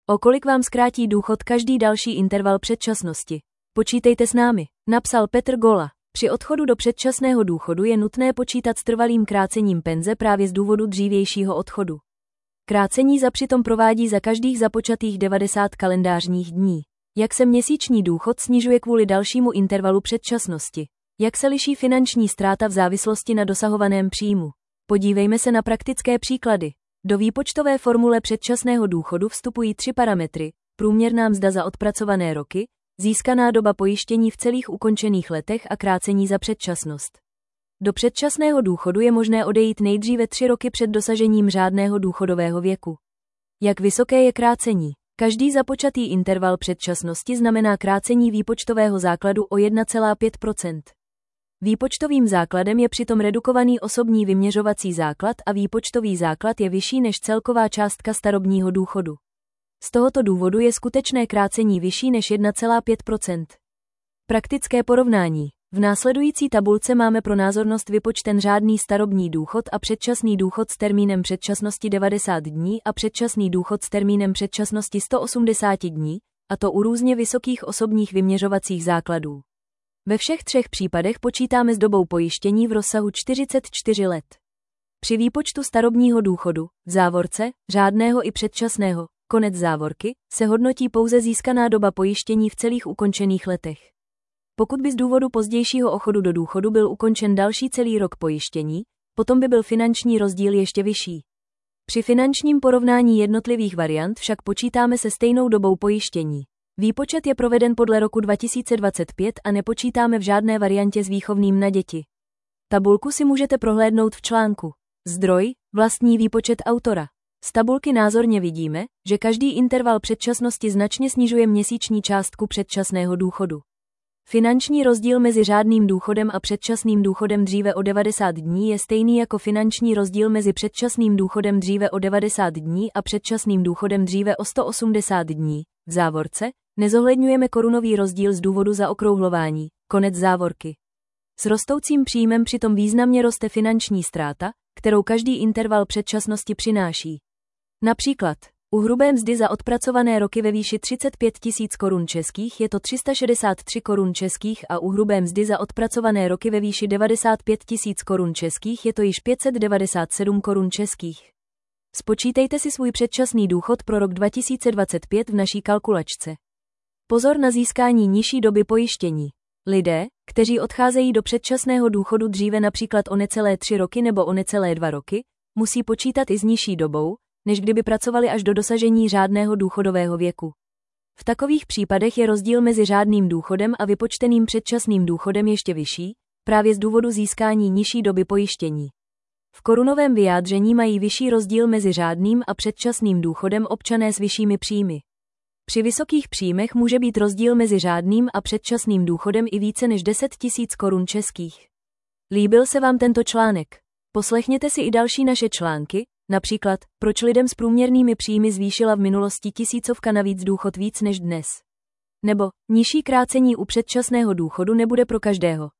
O kolik vám zkrátí důchod každý další interval předčasnosti? Počítejte s námi, napsal Petr Gola. Při odchodu do předčasného důchodu je nutné počítat s trvalým krácením penze právě z důvodu dřívějšího odchodu. Krácení přitom provádí za každých započatých 90 kalendářních dní. Jak se měsíční důchod snižuje kvůli dalšímu intervalu předčasnosti? Jak se liší finanční ztráta v závislosti na dosahovaném příjmu? Podívejme se na praktické příklady. Do výpočtové formule předčasného důchodu vstupují 3 parametry: průměrná mzda za odpracované roky, získaná doba pojištění v celých ukončených letech a krácení za předčasnost. Do předčasného důchodu je možné odejít nejdříve 3 roky před dosažením řádného důchodového věku. Jak vysoké je krácení? Každý započatý interval předčasnosti znamená krácení výpočtového základu o 1,5%. Výpočtovým základem je přitom redukovaný osobní vyměřovací základ a výpočtový základ je vyšší než celková částka starobního důchodu. Z tohoto důvodu je skutečné krácení vyšší než 1,5%. Praktické porovnání. V následující tabulce máme pro názornost vypočten řádný starobní důchod a předčasný důchod s termínem předčasnosti 90 dní a předčasný důchod s termínem předčasnosti 180 dní, a to u různě vysokých osobních vyměřovacích základů. Ve všech 3 případech počítáme s dobou pojištění v rozsahu 44 let. Při výpočtu starobního důchodu, v závorce, řádného i předčasného, konec závorky, se hodnotí pouze získaná doba pojištění v celých ukončených letech. Pokud by z důvodu pozdějšího odchodu do důchodu byl ukončen další celý rok pojištění, potom by byl finanční rozdíl ještě vyšší. Při finančním porovnání jednotlivých variant však počítáme se stejnou dobou pojištění. Výpočet je proveden podle roku 2025 a nepočítáme v žádné variantě s výchovným na děti. Tabulku si můžete prohlédnout v článku. Zdroj: vlastní výpočet autora. Z tabulky názorně vidíme, že každý interval předčasnosti značně snižuje měsíční částku předčasného důchodu. Finanční rozdíl mezi řádným důchodem a předčasným důchodem dříve o 90 dní je stejný jako finanční rozdíl mezi předčasným důchodem dříve o 90 dní a předčasným důchodem dříve o 180 dní. V závorce nezohledňujeme korunový rozdíl z důvodu zaokrouhlování. Konec závorky. S rostoucím příjmem přitom významně roste finanční ztráta, kterou každý interval předčasnosti přináší. Například u hrubé mzdy za odpracované roky ve výši 35 000 korun českých je to 363 korun českých a u hrubé mzdy za odpracované roky ve výši 95 000 korun českých je to již 597 korun českých. Spočítejte si svůj předčasný důchod pro rok 2025 v naší kalkulačce. Pozor na získání nižší doby pojištění. Lidé, kteří odcházejí do předčasného důchodu dříve například o necelé 3 roky nebo o necelé 2 roky, musí počítat i s nižší dobou, než kdyby pracovali až do dosažení řádného důchodového věku. V takových případech je rozdíl mezi řádným důchodem a vypočteným předčasným důchodem ještě vyšší, právě z důvodu získání nižší doby pojištění. V korunovém vyjádření mají vyšší rozdíl mezi řádným a předčasným důchodem občané s vyššími příjmy. Při vysokých příjmech může být rozdíl mezi řádným a předčasným důchodem i více než 10 000 korun českých. Líbil se vám tento článek? Poslechněte si i další naše články, například, proč lidem s průměrnými příjmy zvýšila v minulosti tisícovka navíc důchod víc než dnes. Nebo, nižší krácení u předčasného důchodu nebude pro každého.